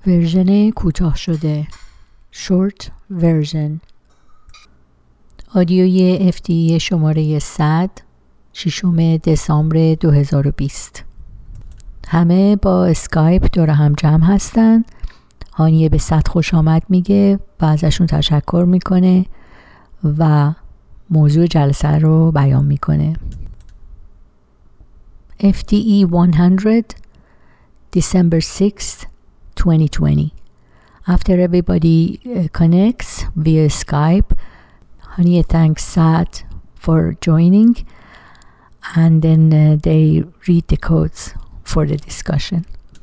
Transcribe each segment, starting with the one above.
ورژن کوتاه شده Short Version آدیوی FTE شماره 100 6 دسامبر 2020. همه با اسکایپ دور هم جمع هستن. هانیه به 100 خوش آمد میگه و ازشون تشکر میکنه و موضوع جلسه رو بیان میکنه. FTE 100 December 6th 2020. After everybody connects via Skype, Hania thanks Saad for joining, and then they read the codes for the discussion.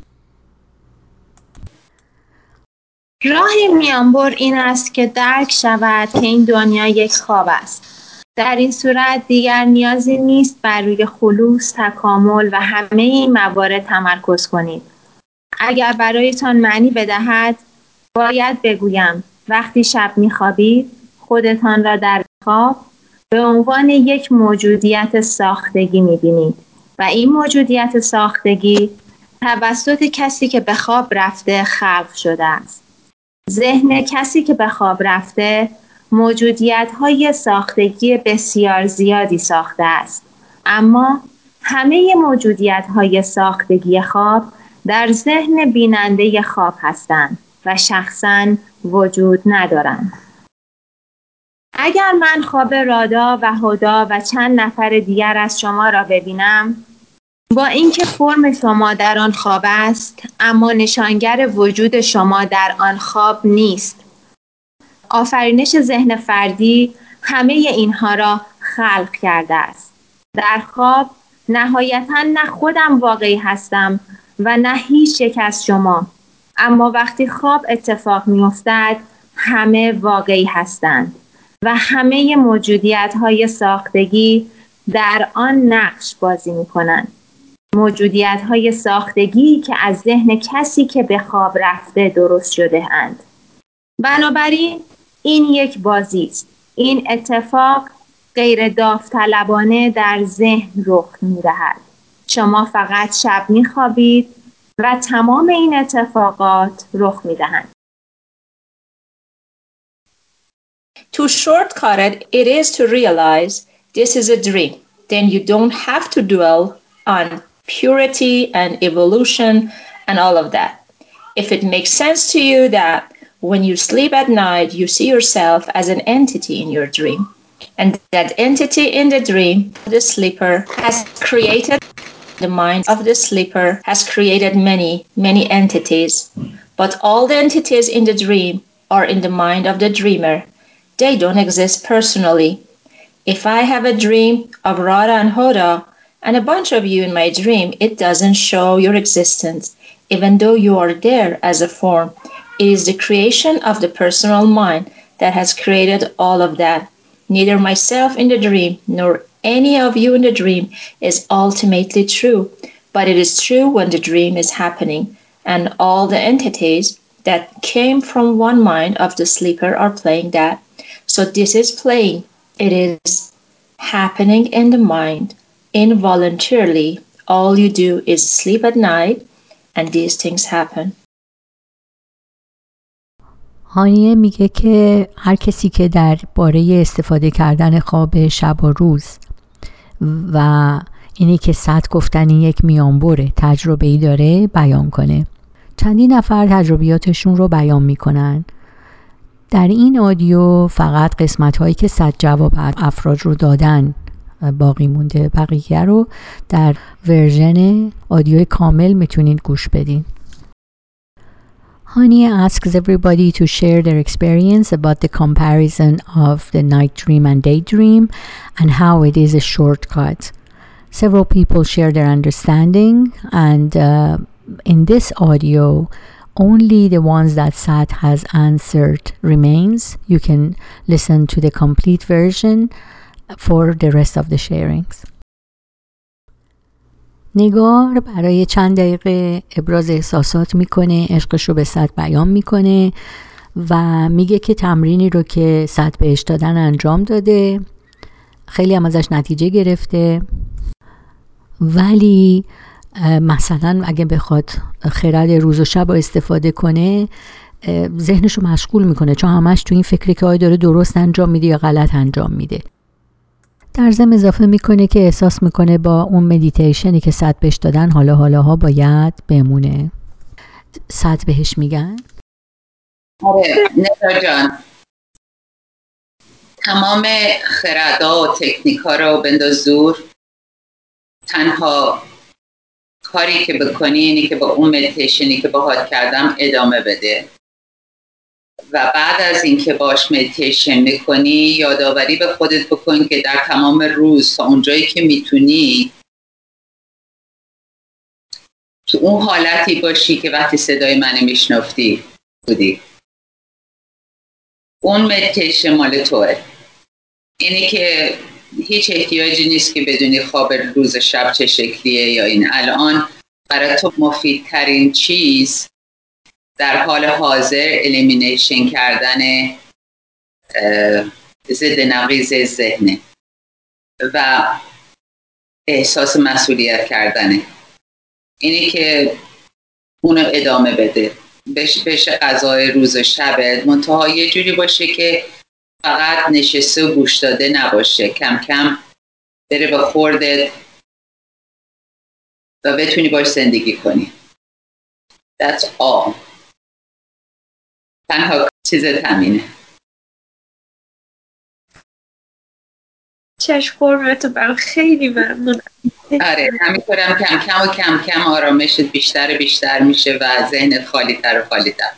راه میانبر این است که درک شود که این دنیا یک خواب است. در این صورت دیگر نیازی نیست بر روی خلوص، تکامل و همه این موارد تمرکز کنید. اگر برایتان معنی بدهد، باید بگویم وقتی شب میخوابید، خودتان را در خواب به عنوان یک موجودیت ساختگی میبینید و این موجودیت ساختگی توسط کسی که به خواب رفته خلق شده است. ذهن کسی که به خواب رفته موجودیت‌های ساختگی بسیار زیادی ساخته است، اما همه موجودیت‌های ساختگی خواب در ذهن بیننده خواب هستند و شخصاً وجود ندارند. اگر من خواب رادا و هدا و چند نفر دیگر از شما را ببینم، با اینکه فرم شما در آن خواب است، اما نشانگر وجود شما در آن خواب نیست. آفرینش ذهن فردی همه اینها را خلق کرده است. در خواب نهایتاً نه خودم واقعی هستم و نه هیچ یک از شما، اما وقتی خواب اتفاق می‌افتد همه واقعی هستند و همه موجودیت‌های ساختگی در آن نقش بازی می‌کنند. موجودیت‌های ساختگی که از ذهن کسی که به خواب رفته درست شده اند. بنابراین این یک بازی است. این اتفاق غیر داوطلبانه در ذهن رخ می‌دهد. شما فقط شب می‌خوابید و تمام این اتفاقات رخ می‌دهند. To shortcut it, it is to realize this is a dream. Then you don't have to dwell on purity and evolution and all of that. If it makes sense to you that when you sleep at night, you see yourself as an entity in your dream, and that entity in the dream, the sleeper, has created the mind of the sleeper has created many entities, but all the entities in the dream are in the mind of the dreamer. They don't exist personally. If I have a dream of Radha and Hoda and a bunch of you in my dream, it doesn't show your existence, even though you are there as a form. It is the creation of the personal mind that has created all of that. Neither myself in the dream nor any of you in the dream is ultimately true, but it is true when the dream is happening, and all the entities that came from one mind of the sleeper are playing that. So this is playing. It is happening in the mind involuntarily. All you do is sleep at night and these things happen. هانیه میگه که هر کسی که در باره استفاده کردن خواب شب و روز و اینی که 100 گفتن این یک میانبره تجربه‌ای داره بیان کنه. چندین نفر تجربیاتشون رو بیان میکنن. در این آدیو فقط قسمت هایی که 100 جواب افراد رو دادن باقی مونده، بقیه رو در ورژن آدیو کامل میتونید گوش بدین. Hania asks everybody to share their experience about the comparison of the night dream and daydream and how it is a shortcut. Several people share their understanding, and in this audio only the ones that Saad has answered remains. You can listen to the complete version for the rest of the sharings. نگار برای چند دقیقه ابراز احساسات میکنه، عشقش رو به سعد بیان میکنه و میگه که تمرینی رو که سعد بهش دادن انجام داده، خیلی هم ازش نتیجه گرفته، ولی مثلا اگه بخواد خرد روز و شب رو استفاده کنه، ذهنش رو مشغول میکنه، چون همش تو این فکره که آیا داره درست انجام میده یا غلط انجام میده. در ضمن اضافه میکنه که احساس میکنه با اون مدیتیشنی که صد بهش دادن حالاها باید بمونه. صد بهش میگن آره ندا جان، تمام خردها و تکنیک ها رو بنداز دور. تنها کاری که بکنی اینی که با اون مدیتیشنی که باهات کردم ادامه بده و بعد از اینکه باش مدیتیشن میکنی یادآوری به خودت بکن که در تمام روز تا اونجایی که میتونی تو اون حالتی باشی که وقتی صدای من میشنفتی بودی. اون مدیتیشن مال توه. اینی که هیچ احتیاجی نیست که بدونی خواب روز شب چه شکلیه یا این. الان برای تو مفیدترین چیز در حال حاضر الیمینیشن کردن ضد نقیض ذهنه و احساس مسئولیت کردنه. اینی که اونو ادامه بده، بشه غذای روز و شبت، منتها یه جوری باشه که فقط نشسته و گوش داده نباشه، کم کم بره به خوردت و بتونی باش زندگی کنی. That's all. تنها چیزت همینه. چشم قربونتو برم، خیلی ممنون. آره همینطورم کم کم آرامشت بیشتر میشه و ذهنت خالی تر و خالی تر.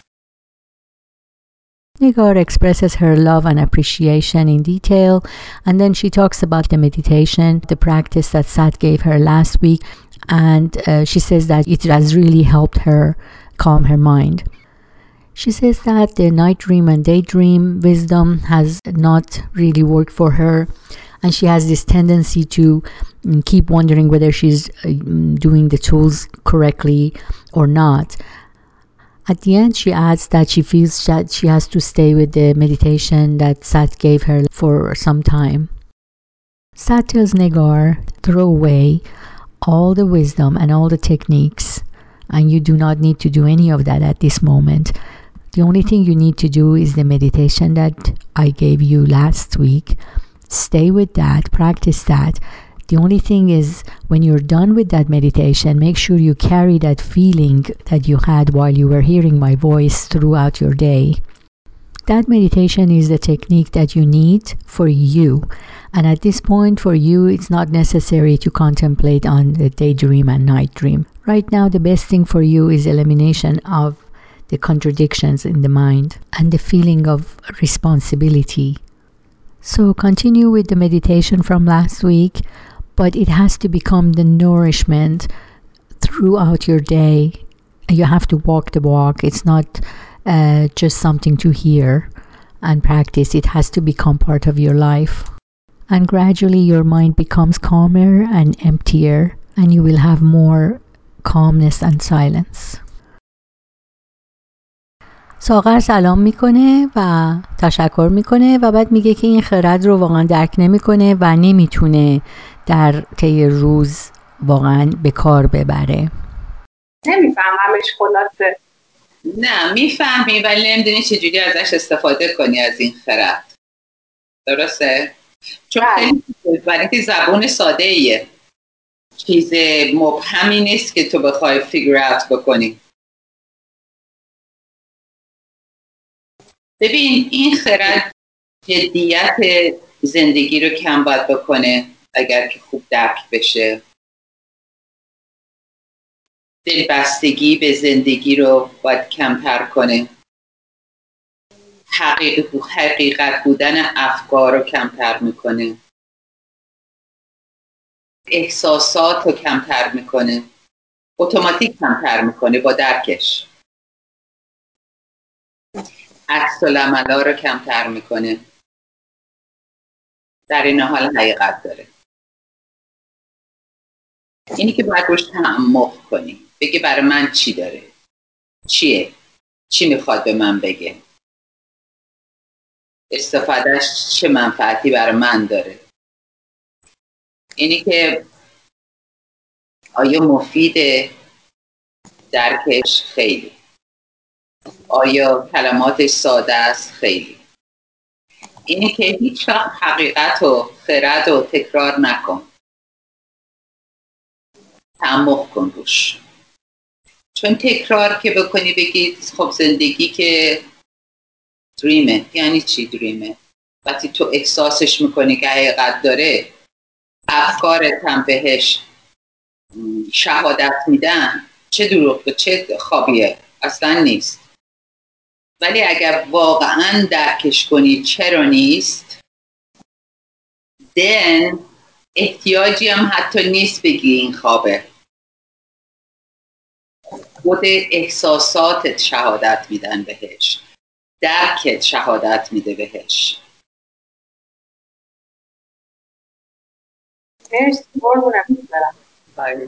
Nigar expresses her love and appreciation in detail, and then she talks about the meditation, the practice that Sat gave her last week, and she says that it has really helped her calm her mind. She says that the night dream and daydream wisdom has not really worked for her, and she has this tendency to keep wondering whether she's doing the tools correctly or not. At the end, she adds that she feels that she has to stay with the meditation that Sat gave her for some time. Sat tells Negar, throw away all the wisdom and all the techniques, and you do not need to do any of that at this moment. The only thing you need to do is the meditation that I gave you last week. Stay with that, practice that. The only thing is, when you're done with that meditation, make sure you carry that feeling that you had while you were hearing my voice throughout your day. That meditation is the technique that you need for you. And at this point, for you, it's not necessary to contemplate on the daydream and night dream. Right now, the best thing for you is elimination of the contradictions in the mind and the feeling of responsibility. So continue with the meditation from last week, but it has to become the nourishment throughout your day. You have to walk the walk. It's not just something to hear and practice. It has to become part of your life. And gradually your mind becomes calmer and emptier, and you will have more calmness and silence. ساغر سلام میکنه و تشکر میکنه و بعد میگه که این خرد رو واقعا درک نمیکنه و نمیتونه در طی روز واقعا به کار ببره. نمیفهممش خلاصه. نه میفهمی ولی نمیدونی چجوری ازش استفاده کنی از این خرد. درسته؟ چون خیلی زبون ساده ایه. چیز مبهمی نیست که تو بخوای فیگر اوت بکنی. ببین این خرد جدیت زندگی رو کم باید بکنه اگر که خوب درک بشه. دلبستگی به زندگی رو باید کمتر کنه. حقیقت بودن افکار رو کمتر میکنه. احساسات رو کمتر میکنه. اتوماتیک کمتر میکنه با درکش. عکس العملا رو کمتر میکنه. در این حال حقیقت داره. اینی که باید روش تعمق کنی. بگی برای من چی داره؟ چیه؟ چی میخواد به من بگه؟ استفادهش چه منفعتی برای من داره؟ اینی که آیا مفیده؟ درکش خیلی. آیا کلماتش ساده است؟ خیلی. اینه که هیچ وقت حقیقت و خرد و تکرار نکن، تعمق کن روش. چون تکرار که بکنی بگید خب زندگی که دریمه. یعنی چی دریمه؟ وقتی تو احساسش میکنی که حقیقت داره، افکارت هم بهش شهادت میدن، چه دروغ چه خوابیه؟ اصلا نیست. ولی اگر واقعا درکش کنی چرا نیست، then احتیاجی هم حتی نیست بگی این خوابه. خود احساساتت شهادت میدن بهش، درکت شهادت میده بهش. مرسی، قربونت برم.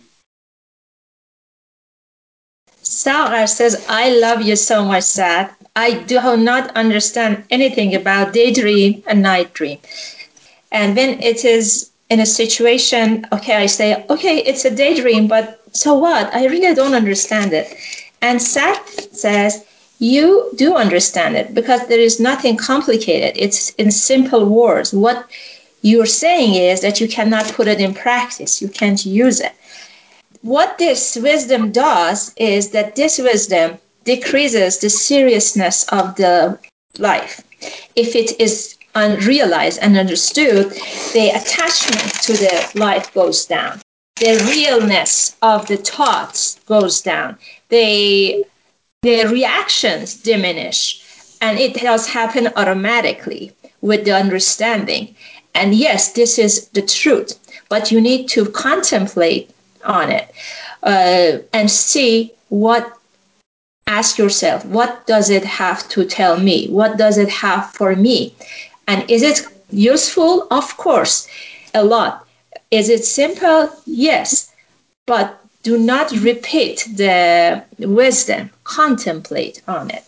Sagar says, I love you so much, Sad. I do not understand anything about daydream and night dream. And when it is in a situation, okay, I say, okay, it's a daydream, but so what? I really don't understand it. And Seth says, you do understand it because there is nothing complicated. It's in simple words. What you're saying is that you cannot put it in practice. You can't use it. What this wisdom does is that this wisdom decreases the seriousness of the life. If it is unrealized and understood, the attachment to the life goes down. The realness of the thoughts goes down. The reactions diminish. And it does happen automatically with the understanding. And yes, this is the truth, but you need to contemplate on it and see what. Ask yourself, what does it have to tell me? What does it have for me? And is it useful? Of course, a lot. Is it simple? Yes. But do not repeat the wisdom. Contemplate on it.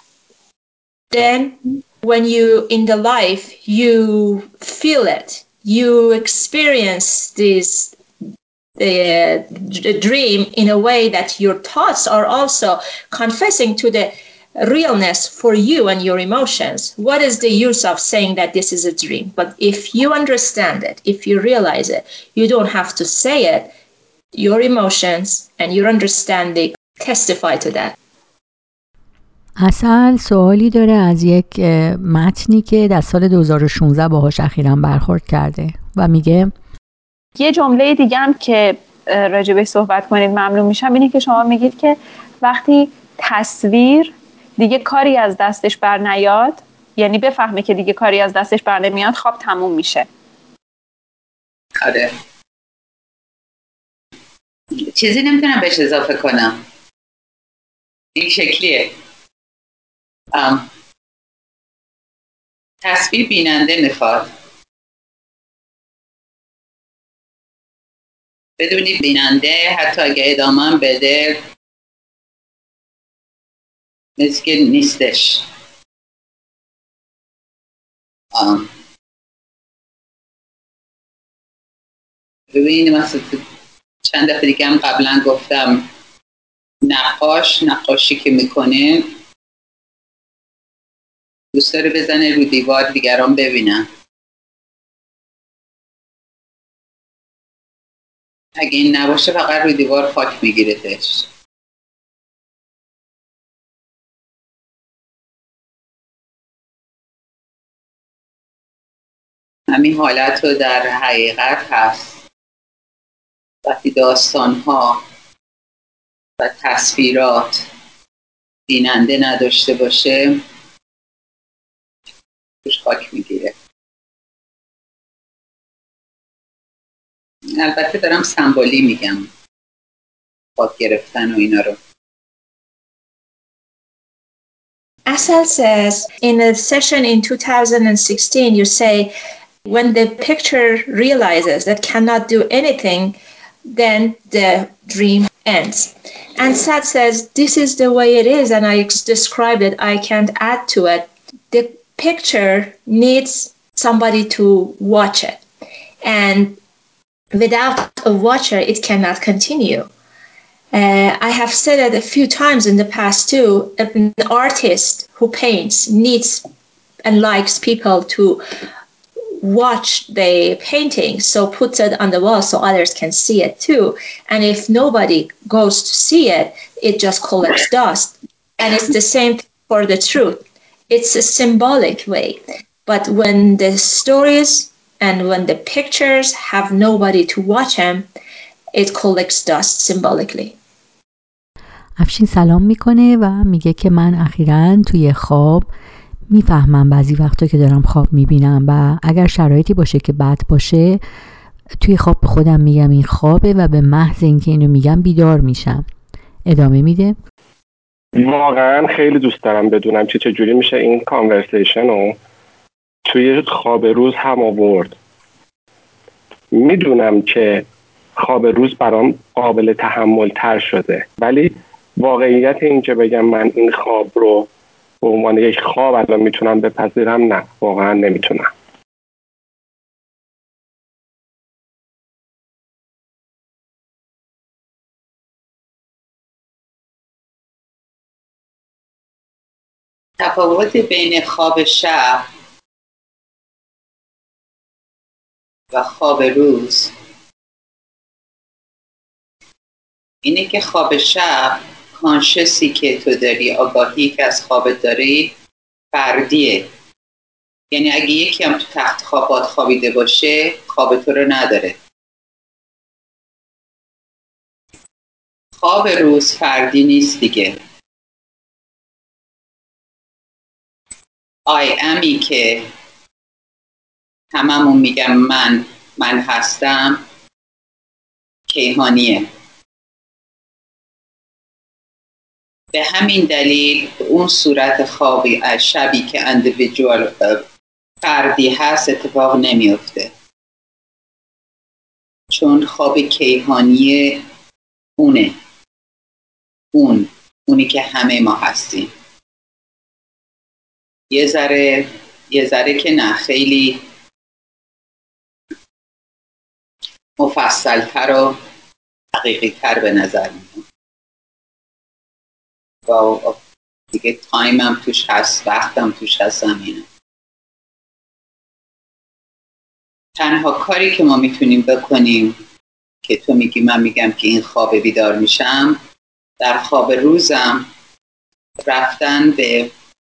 Then when you in the life, you feel it. You experience this the dream in a way that your thoughts are also confessing to the realness for you and your emotions. What is the use of saying that this is a dream? But if you understand it, if you realize it, you don't have to say it. Your emotions and your understanding testify to that. اصل سوالی داره از یک متنی که در سال 2016 باهاش اخیراً برخورد کرده و میگه یه جمله دیگه هم که راجبش صحبت کنید ممنون میشم اینه که شما میگید که وقتی تصویر دیگه کاری از دستش بر نیاد، یعنی بفهمه که دیگه کاری از دستش بر نمیاد، خواب تموم میشه. آره، چیزی نمیتونم بهش اضافه کنم. این شکلیه. تصویر بیننده میخواد. بدونی بیننده حتی اگه ادامه بده مثل که نیستش. ببینید مثلا چند دفعه دیگه هم قبلا گفتم نقاشی که میکنه دوست داره بزنه رو دیوار دیگران ببینن. اگه این نباشه فقط رو دیوار خاک میگیرتش. همین حالت رو در حقیقت هست. وقتی داستان‌ها و تصویرات بیننده نداشته باشه توش خاک میگیره. البته دارم سمبولی میگم، خاک گرفتن و اینا رو. Asal says in a session in 2016, you say, when the picture realizes that cannot do anything, then the dream ends. And Sad says, this is the way it is, and I described it, I can't add to it. The picture needs somebody to watch it. And Without a watcher, it cannot continue. I have said it a few times in the past too. An artist who paints needs and likes people to watch the painting, so puts it on the wall so others can see it too. And if nobody goes to see it, it just collects dust. And it's the same for the truth. It's a symbolic way. But when the stories and when the pictures have nobody to watch them, it collects dust symbolically. افشین سلام میکنه و میگه که من اخیراً توی خواب میفهمم بعضی وقتا که دارم خواب میبینم و اگر شرایطی باشه که بد باشه توی خواب به خودم میگم این خوابه و به محض اینکه اینو میگم بیدار میشم. ادامه میده. واقعا خیلی دوست دارم بدونم چجوری میشه این کانورسیشن رو توی خواب روز هم آورد. میدونم که خواب روز برام قابل تحمل تر شده، ولی واقعیت این که بگم من این خواب رو به عنوان یک خواب الان میتونم بپذیرم، نه، واقعا نمیتونم. تفاوت بین خواب شب و خواب روز اینه که خواب شب کانشسی که تو داری، آگاهی که از خوابت داری فردیه. یعنی اگه یکی هم تو تخت خوابات خوابیده باشه خواب تو رو نداره. خواب روز فردی نیست دیگه. I am'i که هممون میگم من هستم کیهانیه. به همین دلیل اون صورت خوابی از شبی که اندیویدوال فردی هست اتفاق نمیفته، چون خواب کیهانی اونی که همه ما هستیم. یه ذره که نه، خیلی مفصل‌تر و حقیقی‌تر به نظر میاد و دیگه تایمم توش هست، وقتم توش هست. همینه تنها کاری که ما میتونیم بکنیم که تو میگی من میگم که این خواب بیدار میشم، در خواب روزم رفتن به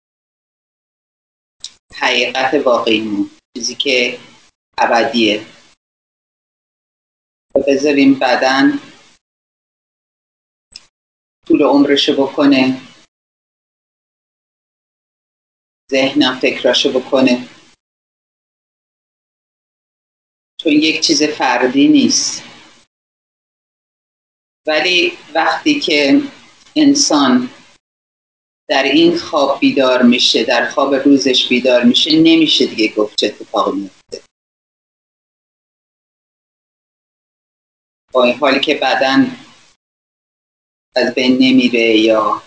حقیقت واقعیمون، چیزی که ابدیه. بذاریم بدن طول عمرشو بکنه، ذهنم فکراشو بکنه، چون یک چیز فردی نیست. ولی وقتی که انسان در این خواب بیدار میشه، در خواب روزش بیدار میشه، نمیشه دیگه گفت چه اتفاقی میفته. با این حالی که بدن از بین نمیره یا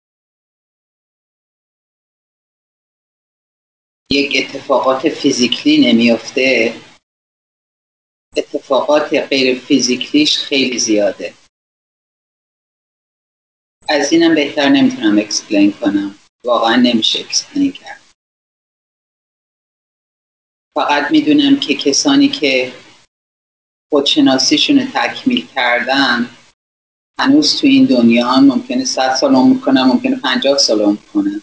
یک اتفاقات فیزیکلی نمیفته، اتفاقات غیر فیزیکلیش خیلی زیاده. از اینم بهتر نمیتونم اکسپلین کنم، واقعا نمیشه اکسپلین کرد. فقط میدونم که کسانی که خودشناسیشون رو تکمیل کردن هنوز تو این دنیا هم ممکنه 100 سال عمر کنن، ممکنه 50 سال عمر کنن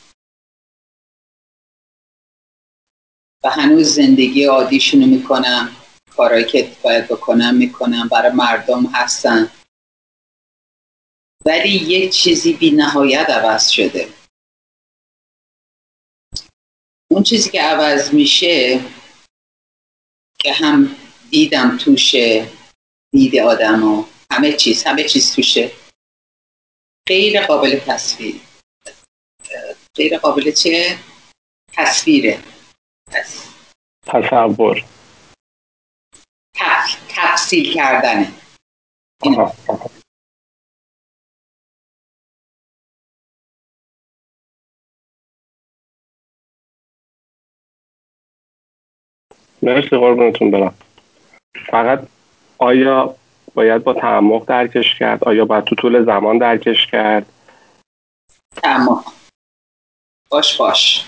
و هنوز زندگی عادیشونو میکنن، کارهایی که باید بکنن میکنن، برای مردم هستن. ولی یک چیزی بی نهایت عوض شده. اون چیزی که عوض میشه که هم دیدم توشه، دید آدم و همه چیز توشه، غیر قابل تصویر، غیر قابل تصویره، تصور، تفصیل کردنه. مرسی، قربونتون برم. فقط آیا باید با تعمق درکش کرد؟ آیا باید تو طول زمان درکش کرد؟ تعمق. باش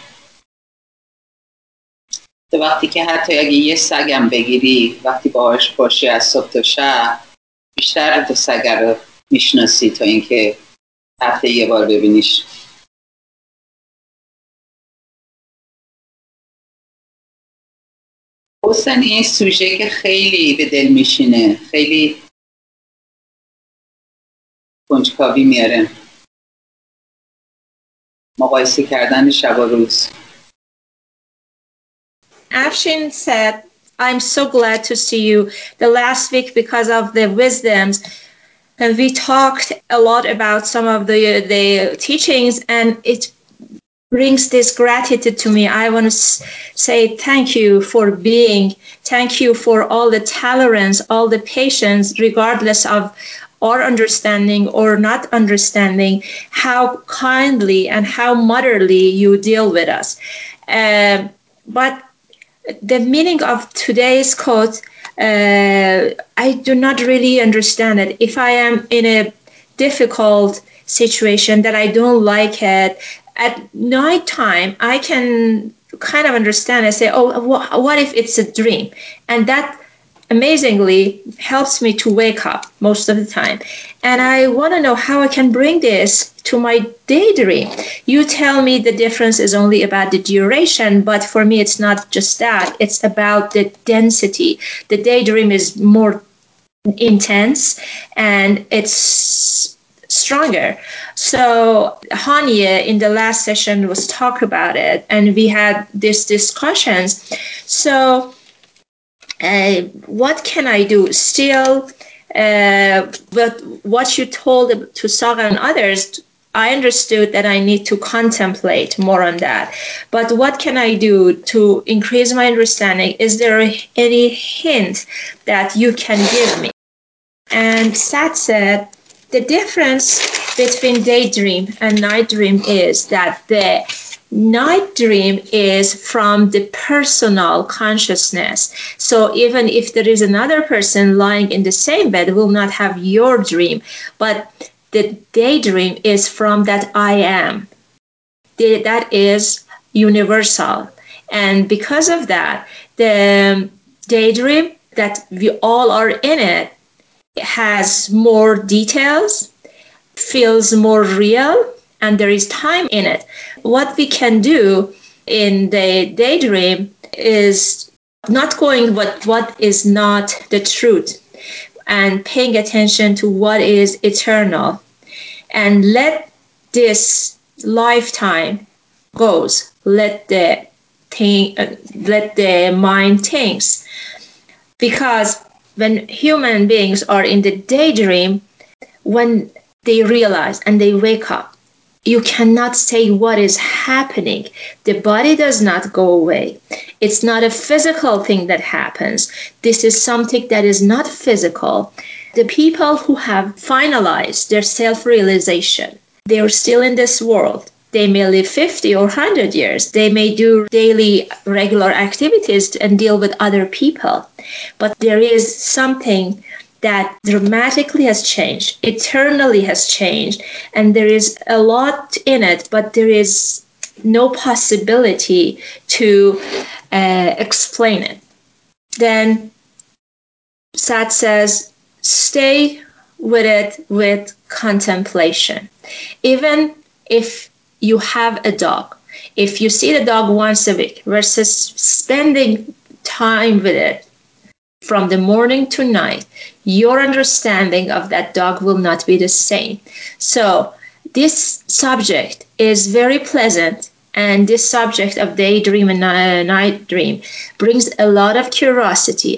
تو وقتی که حتی اگه یه سگم بگیری، وقتی باهاش باشی از صبح تا شب، بیشتر تو سگ رو میشناسی تا اینکه هفته یه بار ببینیش. حسن این سوژه که خیلی به دل میشینه، خیلی کنجکاوی میاره، مقایسه کردن شب و روز. Afshin said, I'm so glad to see you. The last week, because of the wisdoms, and we talked a lot about some of the teachings, and it brings this gratitude to me. I want to say thank you for being, thank you for all the tolerance, all the patience, regardless of our understanding or not understanding, how kindly and how motherly you deal with us. But the meaning of today's quote, I do not really understand it. If I am in a difficult situation that I don't like it, at nighttime, I can kind of understand. I say, oh, what if it's a dream? And that amazingly helps me to wake up most of the time. And I want to know how I can bring this to my daydream. You tell me the difference is only about the duration, but for me, it's not just that. It's about the density. The daydream is more intense and it's stronger. So Hanya in the last session was talk about it, and we had these discussions. So what can I do? Still, but what you told to Saga and others, I understood that I need to contemplate more on that. But what can I do to increase my understanding? Is there any hint that you can give me? And Sat said, the difference between daydream and night dream is that the night dream is from the personal consciousness. So even if there is another person lying in the same bed, will not have your dream. But the daydream is from that I am. That is universal. And because of that, the daydream that we all are in it has more details, feels more real, and there is time in it. What we can do in the daydream is not going what is not the truth and paying attention to what is eternal, and let this lifetime goes. Let the mind thinks, because when human beings are in the daydream, when they realize and they wake up, you cannot say what is happening. The body does not go away. It's not a physical thing that happens. This is something that is not physical. The people who have finalized their self-realization, they are still in this world. They may live 50 or 100 years. They may do daily regular activities and deal with other people. But there is something that dramatically has changed, eternally has changed, and there is a lot in it, but there is no possibility to explain it. Then Sat says, stay with it with contemplation. Even if you have a dog, if you see the dog once a week versus spending time with it from the morning to night, your understanding of that dog will not be the same. So this subject is very pleasant, and this subject of daydream and night dream brings a lot of curiosity.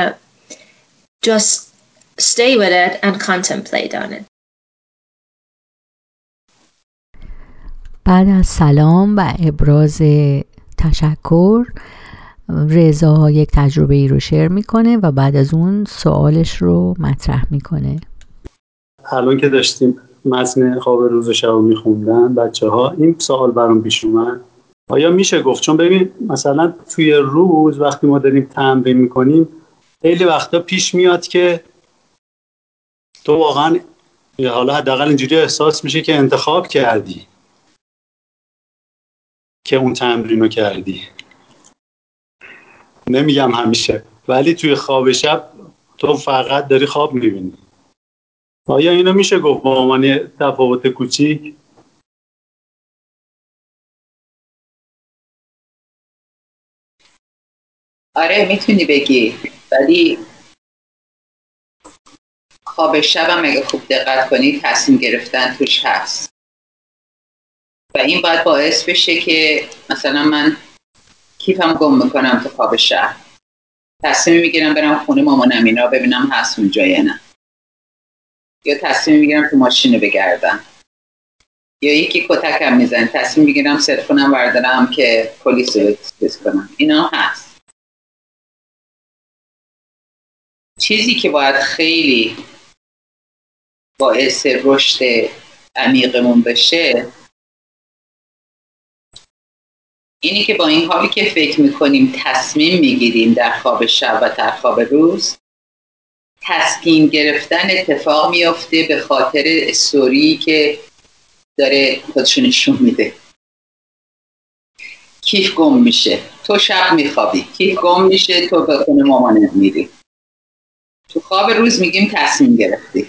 Just stay with it and contemplate on it. بعد از سلام و ابراز تشکر، رضا یک تجربه ای رو شیر میکنه و بعد از اون سوالش رو مطرح میکنه. الان که داشتیم متن خواب روز و شب میخوندن بچه‌ها، این سوال برام پیش اومد. آیا میشه گفت، چون ببین مثلا توی روز وقتی ما داریم تمرین میکنیم خیلی وقتا پیش میاد که تو واقعا حالا حداقل اینجوری احساس میشه که انتخاب کردی که اون تمرین رو کردی. نمیگم همیشه، ولی توی خواب شب تو فقط داری خواب میبینی. آیا اینو میشه گفت با عنوان تفاوت کوچیک؟ آره میتونی بگی، ولی خواب شبم اگه خوب دقت کنی تصمیم گرفتن توش هست و این باید باعث بشه که مثلا من کیفم گم میکنم تو خواب شب، تصمیم میگیرم برم خونه مامانم اینا ببینم هست اونجا یا نه، یا تصمیم میگیرم تو ماشین رو بگردم، یا یکی کتکم میزنه تصمیم میگیرم سلفونم بردارم که پلیس رو تست کنم. اینا هست. چیزی که باید خیلی باعث رشد عمیقمون بشه اینی که با این حالی که فکر میکنیم تصمیم میگیریم در خواب شب و در خواب روز، تصمیم گرفتن اتفاق میافته به خاطر استوری که داره خودشو نشون میده. کیف گم میشه، تو شب میخوابی، کیف گم میشه، تو به خونه مامانت میری. تو خواب روز میگیم تصمیم گرفتی.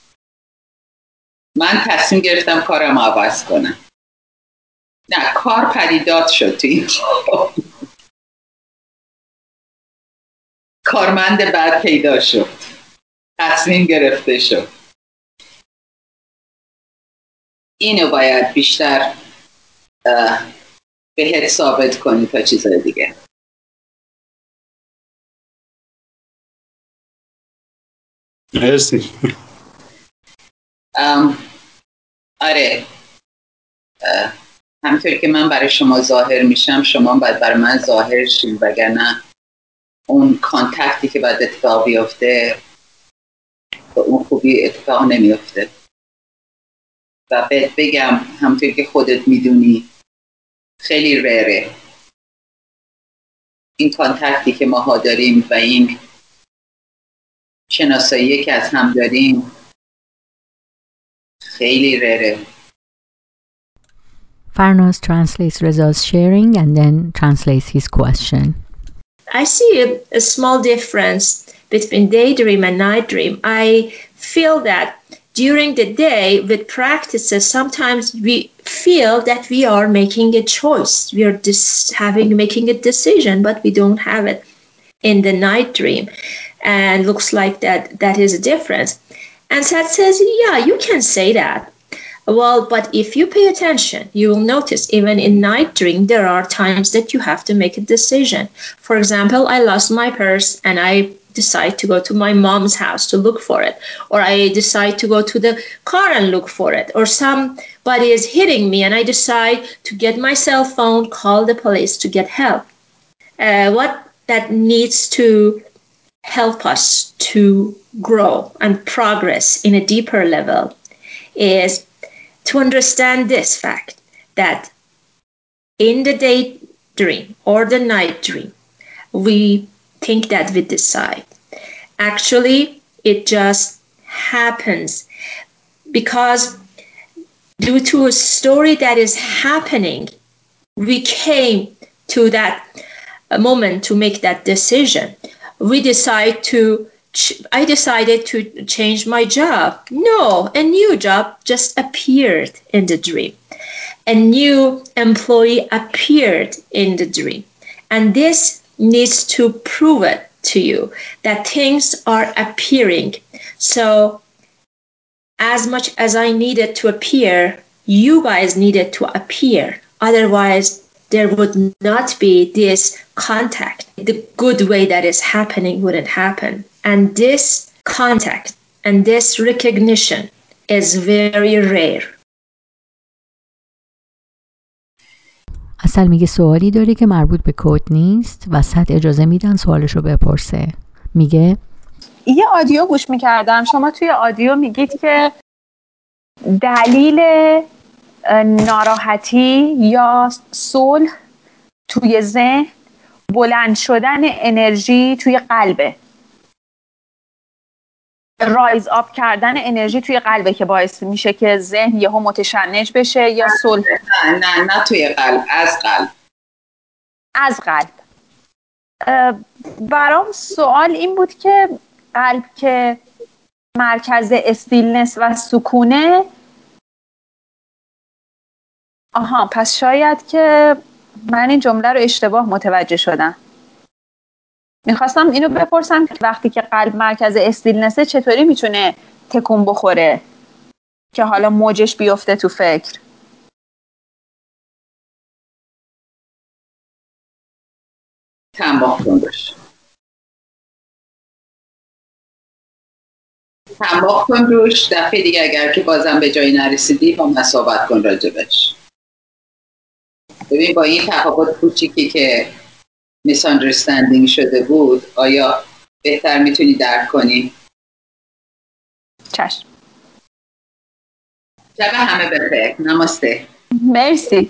من تصمیم گرفتم کارم عوض کنم. نه، کار پدیدار شد تو این خواب. کارمند بعد پیدا شد، تصمیم گرفته شد. اینو باید بیشتر بهت ثابت کنی تا چیزای دیگه. مرسی. آره، همطور که من برای شما ظاهر میشم شما باید برای من ظاهر شید، وگرنه اون کانتکتی که باید اتفاق بیفته به اون خوبی اتفاق نمیفته. و بهت بگم همطور که خودت میدونی خیلی ریره این کانتکتی که ماها داریم و این شناسایی که از هم داریم خیلی ریره. Farnaz translates Reza's sharing and then translates his question. I see a small difference between daydream and night dream. I feel that during the day with practices, sometimes we feel that we are making a choice. We are making a decision, but we don't have it in the night dream. And looks like that is a difference. And Sat says, yeah, you can say that. Well, but if you pay attention, you will notice even in night dream, there are times that you have to make a decision. For example, I lost my purse and I decide to go to my mom's house to look for it. Or I decide to go to the car and look for it. Or somebody is hitting me and I decide to get my cell phone, call the police to get help. What that needs to help us to grow and progress in a deeper level is to understand this fact that in the daydream or the night dream, we think that we decide. Actually, it just happens because due to a story that is happening, we came to that moment to make that decision. I decided to change my job. No, a new job just appeared in the dream. A new employee appeared in the dream. And this needs to prove it to you that things are appearing. So as much as I needed to appear, you guys needed to appear. Otherwise, there would not be this contact. The good way that is happening wouldn't happen. And this contact and this recognition is very rare. اصل میگه سوالی داره که مربوط به کد نیست، وسط اجازه میدن سوالشو بپرسه. میگه یه آدیو گوش میکردم، شما توی آدیو میگید که دلیل ناراحتی یا صلح توی ذهن بلند شدن انرژی توی قلبه. رایز آپ کردن انرژی توی قلبه که باعث میشه که ذهن یهو متشنج بشه یا صلح. نه توی قلب، از قلب. از قلب. برام سوال این بود که قلب که مرکز استیلنس و سکونه، پس شاید که من این جمله رو اشتباه متوجه شدم. میخواستم اینو بپرسم که وقتی که قلب مرکز استیلنسه چطوری میتونه تکون بخوره که حالا موجش بیفته تو فکر؟ تنباک کن روش. تنباک کن روش. دفعه دیگه اگر که بازم به جایی نرسیدی با من صحبت کن راجبش. ببین با این تفاوت کوچیکی که میس‌اندرستندینگ شده بود، آیا بهتر میتونی درک کنی؟ چشم. شب همه بخیر. نماسته. مرسی.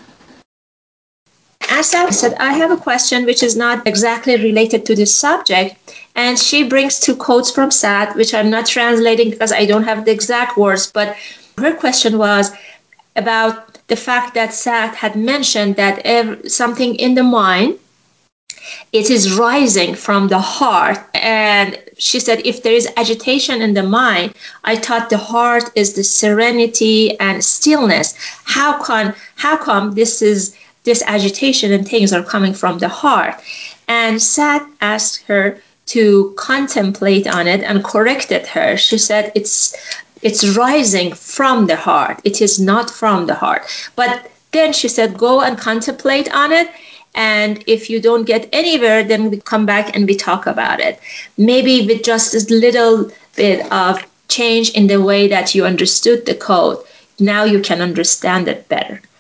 Asaf said, I have a question which is not exactly related to this subject. And she brings two quotes from Sad, which I'm not translating because I don't have the exact words. But her question was about the fact that Sad had mentioned that something in the mind, it is rising from the heart. And she said, if there is agitation in the mind, I thought the heart is the serenity and stillness. How come this agitation and things are coming from the heart? And Sad asked her to contemplate on it and corrected her. She said, it's rising from the heart. It is not from the heart. But then she said, go and contemplate on it. And if you don't get anywhere, then we come back and we talk about it. Maybe with just a little bit of change in the way that you understood the code, now you can understand it better.